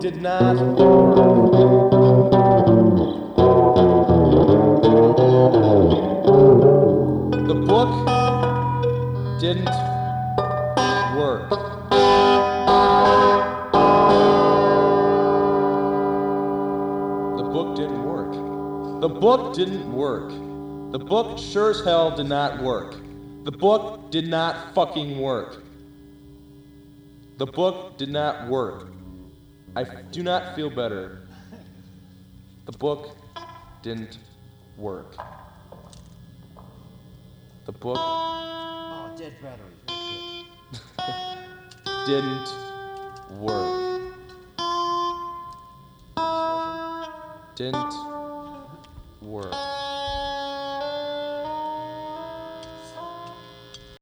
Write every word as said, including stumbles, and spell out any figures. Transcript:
did not work. The book didn't work. The book didn't work. The book didn't work. The book sure as hell did not work. The book did not fucking work. The book did not work. I do not feel better. The book didn't work. The book Oh, dead battery. didn't work. Didn't work.